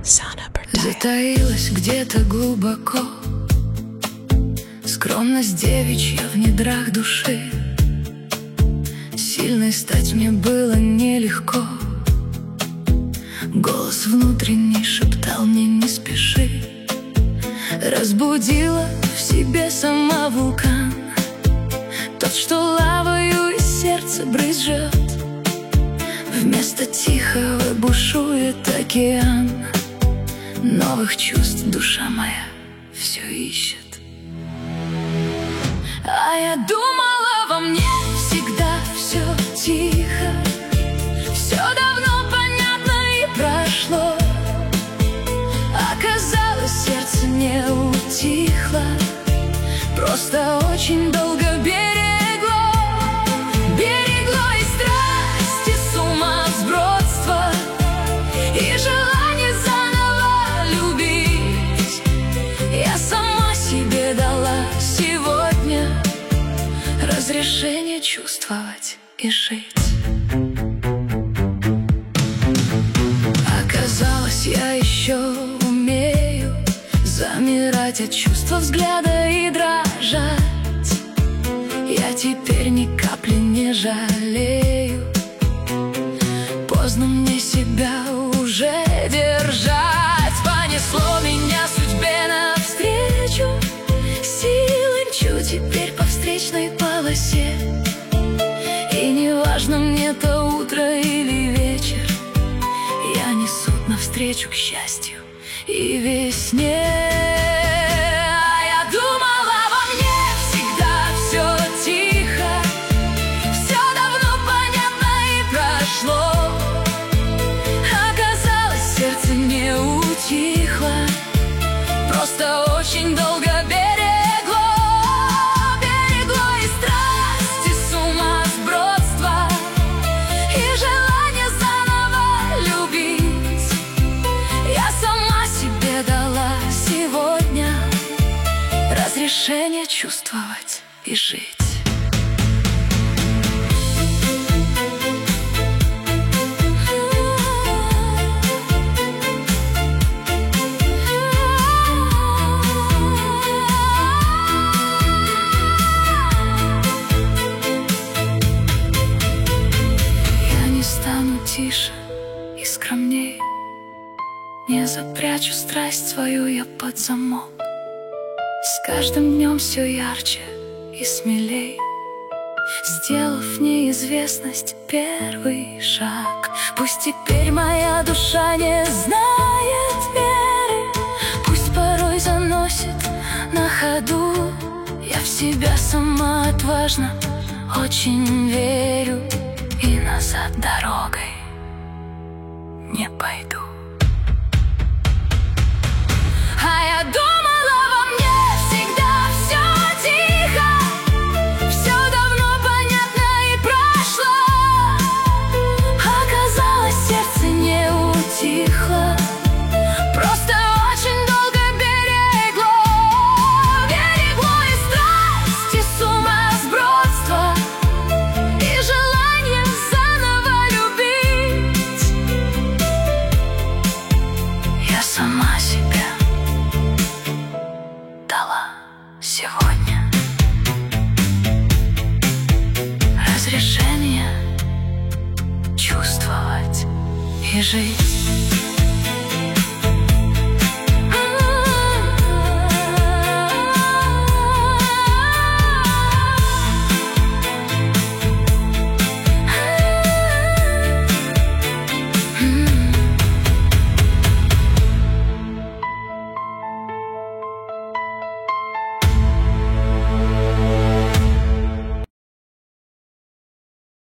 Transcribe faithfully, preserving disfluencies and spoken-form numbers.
Затаилась где-то глубоко скромность девичья в недрах души. Сильной стать мне было нелегко. Голос внутренний шептал мне: не спеши. Разбудила в себе сама вулкан, тот, что лавою из сердца брызжет. Вместо тихого бушует океан новых чувств. Душа моя все ищет. А я думала, во мне всегда все тихо, все давно понятно и прошло. Оказалось, сердце не утихло, просто очень долго берегло. Берегло и страсть, и сумасбродство, и желание заново любить. Я сама себе дала сегодня разрешение чувствовать и жить. Оказалось, я еще умею замирать от чувства взгляда и дрожать. Я теперь ни капли не жалею. Поздно мне себя уже держать. Понесло меня судьбе навстречу, силы мчу теперь по встречной полосе. И не важно мне то утро или вечер, я несу навстречу к счастью и весне. А я думала, во мне всегда все тихо, все давно понятно и прошло. Оказалось, сердце не утихло, просто очень долго берегло. Берегло и страсть, и сумасбродство, и желание заново любить. Я сама себе дала сегодня разрешение чувствовать и жить. Тише и скромней, не запрячу страсть свою я под замок. С каждым днем все ярче и смелей, сделав в неизвестность первый шаг. Пусть теперь моя душа не знает меры, пусть порой заносит на ходу. Я в себя сама отважно очень верю, и назад дорогой не пойду. А я думала, во мне всегда все тихо, все давно понятно и прошло. Оказалось, сердце не утихло, просто очень долго берегло. Берегло и страсть, и сумасбродство, и желание заново любить. Я сама себе дала сегодня разрешение чувствовать и жить.